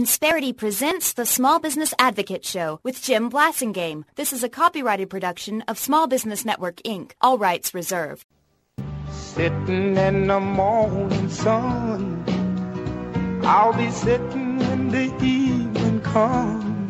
Insperity presents the Small Business Advocate Show with Jim Blasingame. This is a copyrighted production of Small Business Network, Inc. All rights reserved. Sitting in the morning sun, I'll be sitting when the evening comes,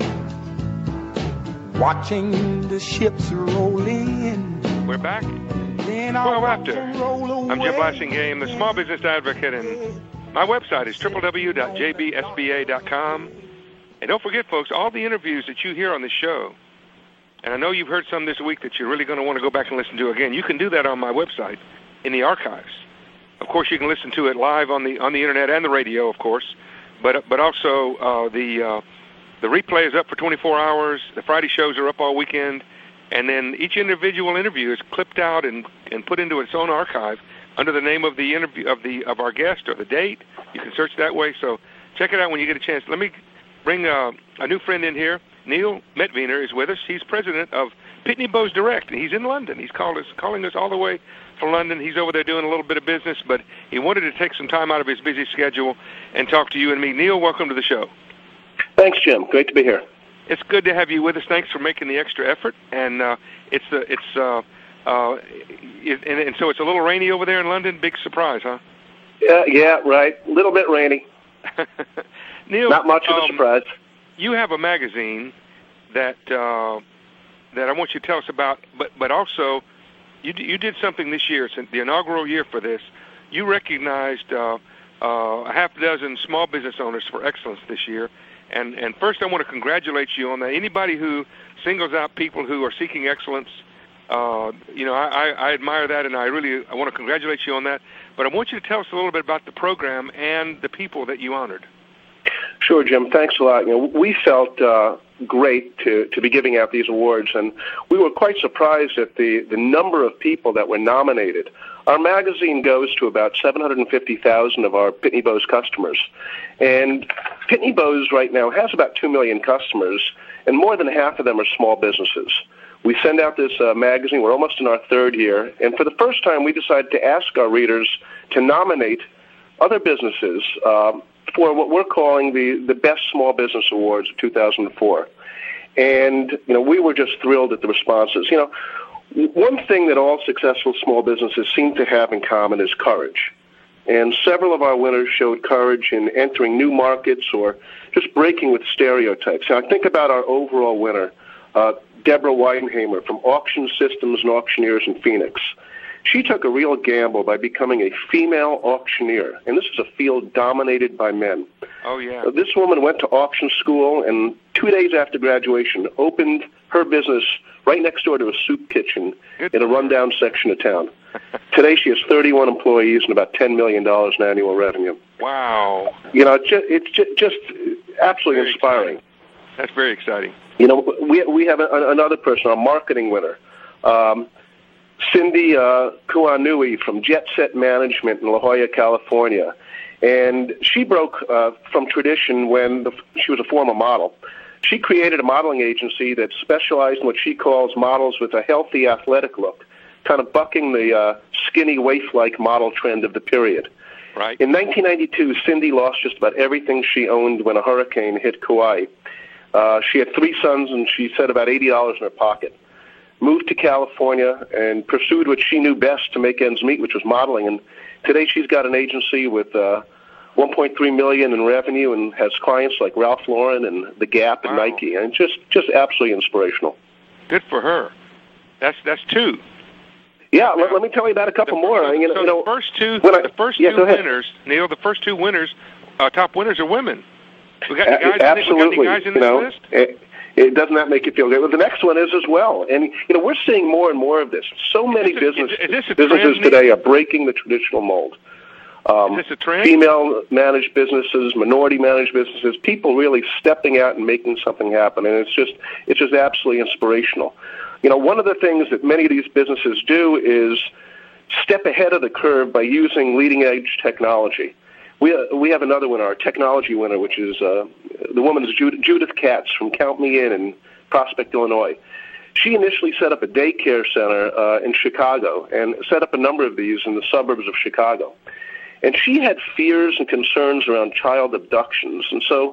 watching the ships roll in. We're back. 12 after. I'm Jim Blasingame, the Small Business Advocate, and my website is www.jbsba.com. And don't forget, folks, all the interviews that you hear on this show, and I know you've heard some this week that you're really going to want to go back and listen to again. You can do that on my website in the archives. Of course, you can listen to it live on the internet and the radio, of course. But also the replay is up for 24 hours. The Friday shows are up all weekend, and then each individual interview is clipped out and put into its own archive under the name of the interview of our guest or the date. You can search that way. So check it out when you get a chance. Let me bring a new friend in here. Neil Metviner is with us. He's president of Pitney Bowes Direct, and he's in London. He's calling us all the way from London. He's over there doing a little bit of business, but he wanted to take some time out of his busy schedule and talk to you and me. Neil, welcome to the show. Thanks, Jim. Great to be here. It's good to have you with us. Thanks for making the extra effort. And and so it's a little rainy over there in London. Big surprise, huh? Yeah, right. A little bit rainy. Neil, not much of a surprise. You have a magazine that I want you to tell us about, but also you did something this year. It's the inaugural year for this. You recognized a half dozen small business owners for excellence this year. And first, I want to congratulate you on that. Anybody who singles out people who are seeking excellence, I admire that, and I want to congratulate you on that. But I want you to tell us a little bit about the program and the people that you honored. Sure, Jim. Thanks a lot. We felt great to be giving out these awards, and we were quite surprised at the number of people that were nominated. Our magazine goes to about 750,000 of our Pitney Bowes customers, and Pitney Bowes right now has about 2 million customers, and more than half of them are small businesses. We send out this magazine. We're almost in our third year, and for the first time, we decided to ask our readers to nominate other businesses for what we're calling the Best Small Business Awards of 2004. And, we were just thrilled at the responses. One thing that all successful small businesses seem to have in common is courage. And several of our winners showed courage in entering new markets or just breaking with stereotypes. Now, I think about our overall winner, Deborah Weidenhamer from Auction Systems and Auctioneers in Phoenix. She took a real gamble by becoming a female auctioneer, and this is a field dominated by men. Oh, yeah. This woman went to auction school, and 2 days after graduation, opened her business right next door to a soup kitchen in a rundown section of town. Today, she has 31 employees and about $10 million in annual revenue. Wow. It's just absolutely very inspiring. Exciting. That's very exciting. We have another person, a marketing winner, Cindy Kuanui from Jet Set Management in La Jolla, California. And she broke from tradition when she was a former model. She created a modeling agency that specialized in what she calls models with a healthy athletic look, kind of bucking the skinny waif-like model trend of the period. Right. In 1992, Cindy lost just about everything she owned when a hurricane hit Kauai. She had 3 sons, and she said about $80 in her pocket. Moved to California and pursued what she knew best to make ends meet, which was modeling. And today she's got an agency with $1.3 million in revenue and has clients like Ralph Lauren and The Gap and Nike. And just absolutely inspirational. Good for her. That's 2. Yeah, let me tell you about a couple more. The first two winners, Neil, the first 2 winners, top winners are women. We got any guys, absolutely. We got any guys in this list? Doesn't that make you feel good? Well, the next one is as well. And, we're seeing more and more of this. So many businesses today are breaking the traditional mold. Is this a trend? Female-managed businesses, minority-managed businesses, people really stepping out and making something happen. And it's just absolutely inspirational. One of the things that many of these businesses do is step ahead of the curve by using leading-edge technology. We have another winner, our technology winner, which is the woman is Judith Katz from Count Me In Prospect, Illinois. She initially set up a daycare center in Chicago and set up a number of these in the suburbs of Chicago. And she had fears and concerns around child abductions, and so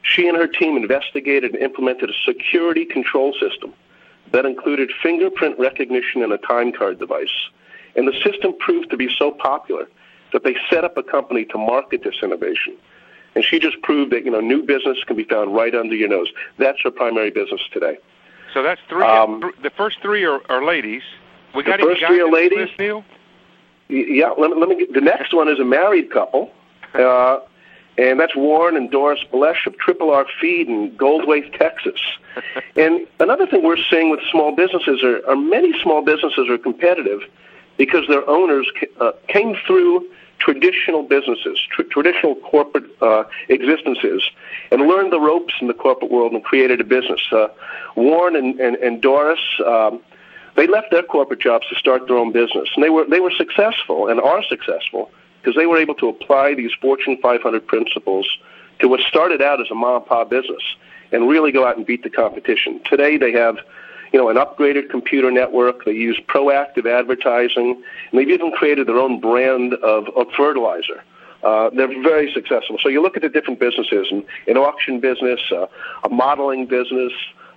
She and her team investigated and implemented a security control system that included fingerprint recognition and a time card device. And the system proved to be so popular that they set up a company to market this innovation. And she just proved that, new business can be found right under your nose. That's her primary business today. So that's three. The first three are ladies. We got the first three are ladies. List, Neil? Yeah. Let me. The next one is a married couple, and that's Warren and Doris Blesh of Triple R Feed in Goldwaith, Texas. And another thing we're seeing with small businesses are many small businesses are competitive because their owners came through traditional businesses, traditional corporate existences, and learned the ropes in the corporate world and created a business. Warren and Doris, they left their corporate jobs to start their own business, and they were successful and are successful because they were able to apply these Fortune 500 principles to what started out as a mom-and-pop business and really go out and beat the competition. Today they have an upgraded computer network. They use proactive advertising, and they've even created their own brand of fertilizer. They're very successful. So you look at the different businesses, an auction business, a modeling business,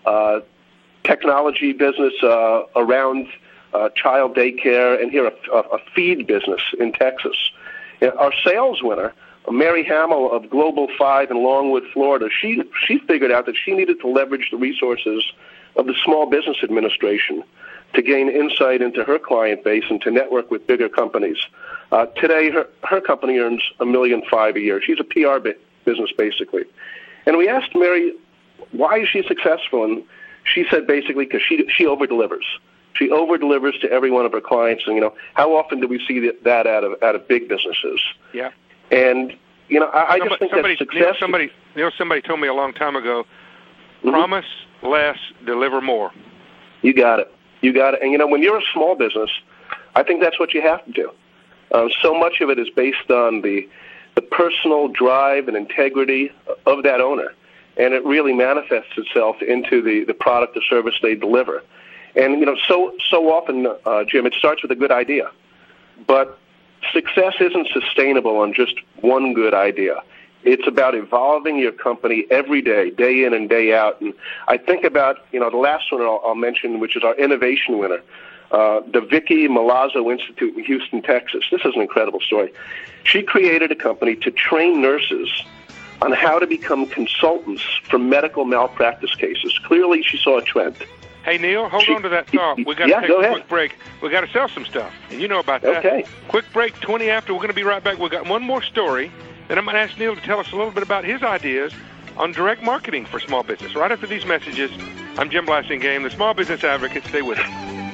technology business around child daycare, and here a feed business in Texas. Our sales winner, Mary Hamill of Global 5 in Longwood, Florida, she figured out that she needed to leverage the resources of the Small Business Administration to gain insight into her client base and to network with bigger companies. Today, her company earns $1.5 million a year. She's a PR business, basically. And we asked Mary, why is she successful? And she said basically because she over-delivers. She over-delivers to every one of her clients. And, how often do we see that out of big businesses? Yeah. And, I just think that success... Somebody told me a long time ago, promise less, deliver more. You got it. And, when you're a small business, I think that's what you have to do. So much of it is based on the personal drive and integrity of that owner, and it really manifests itself into the product or service they deliver. And, so often, Jim, it starts with a good idea. But success isn't sustainable on just one good idea. It's about evolving your company every day, day in and day out. And I think about, the last one I'll mention, which is our innovation winner, the Vicki Milazzo Institute in Houston, Texas. This is an incredible story. She created a company to train nurses on how to become consultants for medical malpractice cases. Clearly, she saw a trend. Hey, Neil, hold on to that thought. We got to take a quick break. We got to sell some stuff, and you know about that. Okay. Quick break, 20 after. We're going to be right back. We've got one more story. Then I'm going to ask Neil to tell us a little bit about his ideas on direct marketing for small business. Right after these messages, I'm Jim Blasingame, the Small Business Advocate. Stay with us.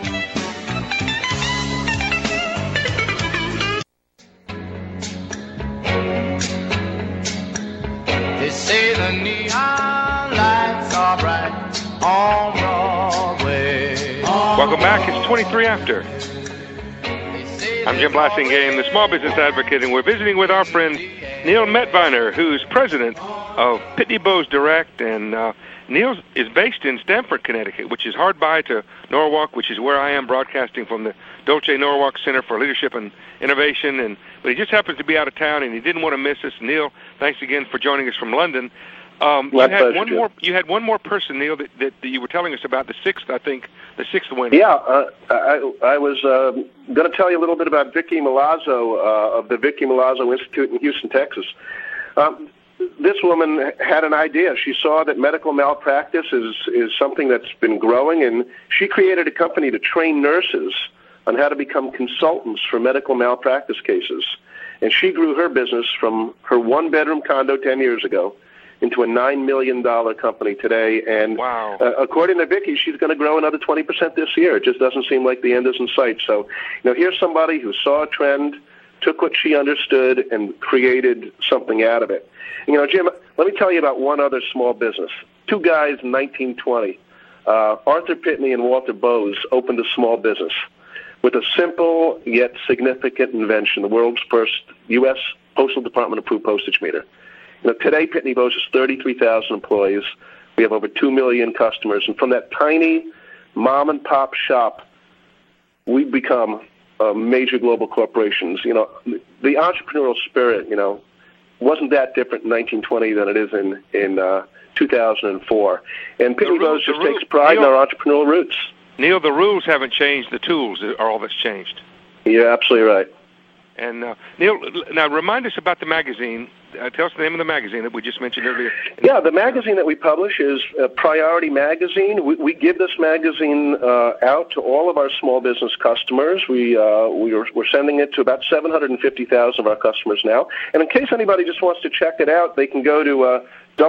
They say the neon lights are bright on Broadway. Welcome back. It's 23 after. I'm Jim Blasingame, the Small Business Advocate, and we're visiting with our friend Neil Metviner, who's president of Pitney Bowes Direct, and Neil is based in Stamford, Connecticut, which is hard by to Norwalk, which is where I am broadcasting from the Dolce Norwalk Center for Leadership and Innovation. But he just happens to be out of town, and he didn't want to miss us. Neil, thanks again for joining us from London. You had one more person, Neil, that you were telling us about, the sixth winner. Yeah, I was going to tell you a little bit about Vicki Milazzo of the Vicki Milazzo Institute in Houston, Texas. This woman had an idea. She saw that medical malpractice is something that's been growing, and she created a company to train nurses on how to become consultants for medical malpractice cases. And she grew her business from her one-bedroom condo 10 years ago into a $9 million company today. And wow. According to Vicki, she's going to grow another 20% this year. It just doesn't seem like the end is in sight. So, here's somebody who saw a trend, took what she understood, and created something out of it. Jim, let me tell you about one other small business. Two guys in 1920, Arthur Pitney and Walter Bowes, opened a small business with a simple yet significant invention, the world's first U.S. Postal Department-approved postage meter. Today, Pitney Bowes has 33,000 employees. We have over 2 million customers. And from that tiny mom-and-pop shop, we've become major global corporations. The entrepreneurial spirit, wasn't that different in 1920 than it is in 2004. And Pitney Bowes just takes pride in our entrepreneurial roots. Neil, the rules haven't changed. The tools are all that's changed. You're absolutely right. And, Neil, now remind us about the magazine. Tell us the name of the magazine that we just mentioned earlier. Yeah, the magazine that we publish is Priority Magazine. We give this magazine out to all of our small business customers. We're sending it to about 750,000 of our customers now. And in case anybody just wants to check it out, they can go to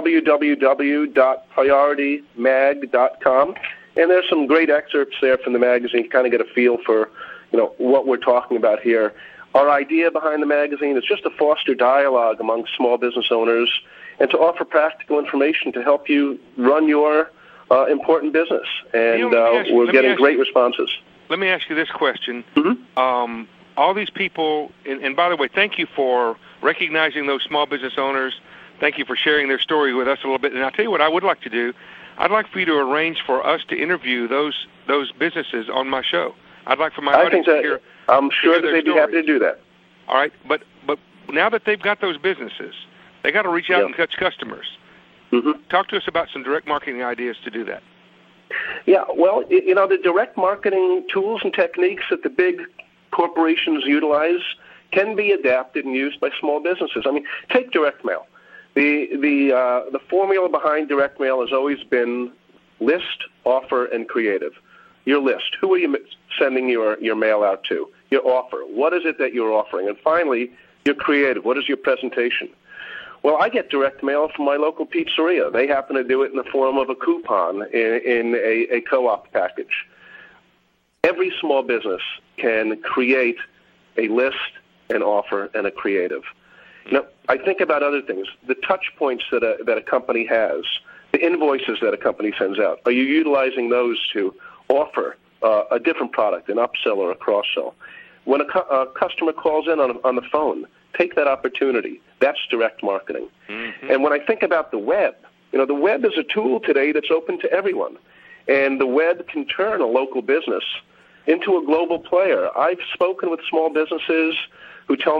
www.prioritymag.com. And there's some great excerpts there from the magazine to kind of get a feel for, what we're talking about here. Our idea behind the magazine is just to foster dialogue among small business owners and to offer practical information to help you run your important business. And we're getting great responses. Let me ask you this question. Mm-hmm. All these people, and by the way, thank you for recognizing those small business owners. Thank you for sharing their story with us a little bit. And I'll tell you what I would like to do. I'd like for you to arrange for us to interview those businesses on my show. I'd like for my audience to hear. I'm sure that they'd be happy to do that. All right, but now that they've got those businesses, they got to reach out and touch customers. Mm-hmm. Talk to us about some direct marketing ideas to do that. Yeah, well, the direct marketing tools and techniques that the big corporations utilize can be adapted and used by small businesses. I mean, take direct mail. The formula behind direct mail has always been list, offer, and creative. Your list. Who are you sending your mail out to? Your offer. What is it that you're offering? And finally, your creative. What is your presentation? Well, I get direct mail from my local pizzeria. They happen to do it in the form of a coupon in a co-op package. Every small business can create a list, an offer, and a creative. Now, I think about other things. The touch points that a company has, the invoices that a company sends out. Are you utilizing those to offer a different product, an upsell or a cross-sell? When a customer calls in on the phone, take that opportunity. That's direct marketing. Mm-hmm. And when I think about the web, the web is a tool today that's open to everyone. And the web can turn a local business into a global player. I've spoken with small businesses who tell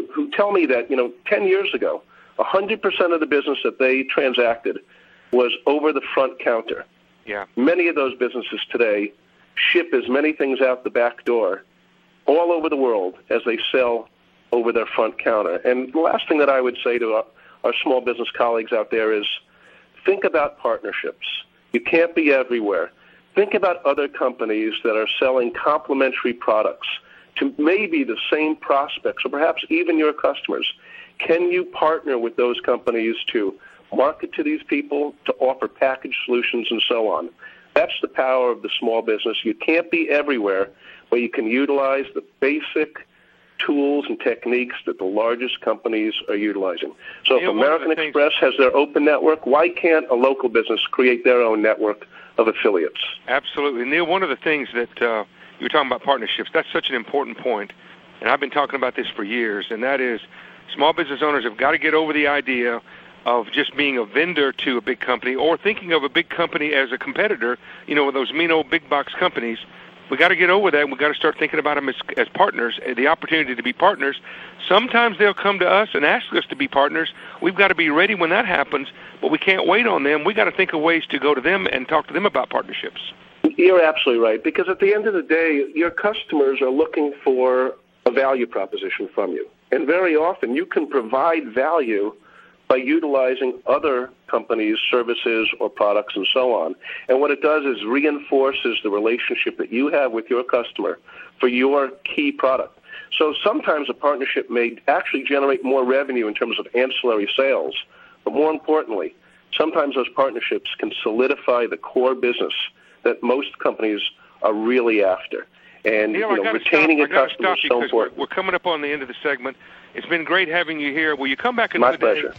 me that, 10 years ago, 100% of the business that they transacted was over the front counter. Yeah. Many of those businesses today ship as many things out the back door all over the world as they sell over their front counter. And the last thing that I would say to our small business colleagues out there is think about partnerships. You can't be everywhere. Think about other companies that are selling complementary products to maybe the same prospects or perhaps even your customers. Can you partner with those companies to market to these people, to offer package solutions, and so on? That's the power of the small business. You can't be everywhere, but you can utilize the basic tools and techniques that the largest companies are utilizing. So if American Express has their open network, why can't a local business create their own network of affiliates? Absolutely. Neil, one of the things that you were talking about partnerships, that's such an important point, and I've been talking about this for years, and that is small business owners have got to get over the idea of just being a vendor to a big company or thinking of a big company as a competitor, with those mean old big box companies. We got to get over that, and we got to start thinking about them as partners, the opportunity to be partners. Sometimes they'll come to us and ask us to be partners. We've got to be ready when that happens, but we can't wait on them. We got to think of ways to go to them and talk to them about partnerships. You're absolutely right, because at the end of the day, your customers are looking for a value proposition from you. And very often you can provide value by utilizing other companies' services or products and so on. And what it does is reinforces the relationship that you have with your customer for your key product. So sometimes a partnership may actually generate more revenue in terms of ancillary sales, but more importantly, sometimes those partnerships can solidify the core business that most companies are really after. And Neil, retaining a customer is so important. We're coming up on the end of the segment. It's been great having you here. Will you come back another day? My pleasure.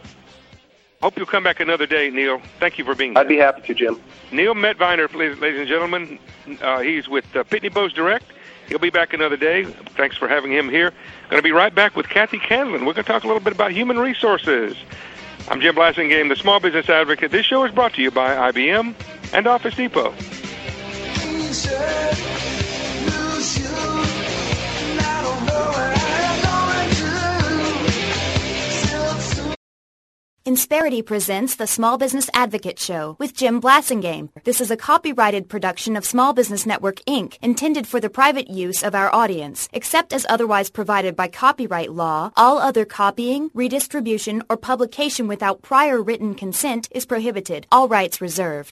Hope you'll come back another day, Neil. Thank you for being here. I'd be happy to, Jim. Neil Metviner, ladies and gentlemen. He's with Pitney Bowes Direct. He'll be back another day. Thanks for having him here. Going to be right back with Kathy Candlin. We're going to talk a little bit about human resources. I'm Jim Blasingame, the Small Business Advocate. This show is brought to you by IBM and Office Depot. I don't know what I'm going to do. Insperity presents the Small Business Advocate Show with Jim Blasingame. This is a copyrighted production of Small Business Network, Inc., intended for the private use of our audience. Except as otherwise provided by copyright law, all other copying, redistribution, or publication without prior written consent is prohibited. All rights reserved.